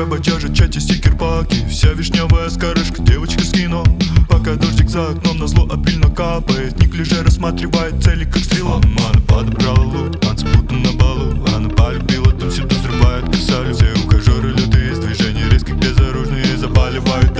бодяжат в чате стикер-паки. Вся вишневая скорышка, девочка с кино. Пока дождик за окном назло обильно капает, Ник лежа рассматривает цели как стрела. Она подобрала лук, танцы будто на балу. Она полюбила, там всюду взрывает косалю. Все ухажеры лютые из движений резких, безоружные заболевают.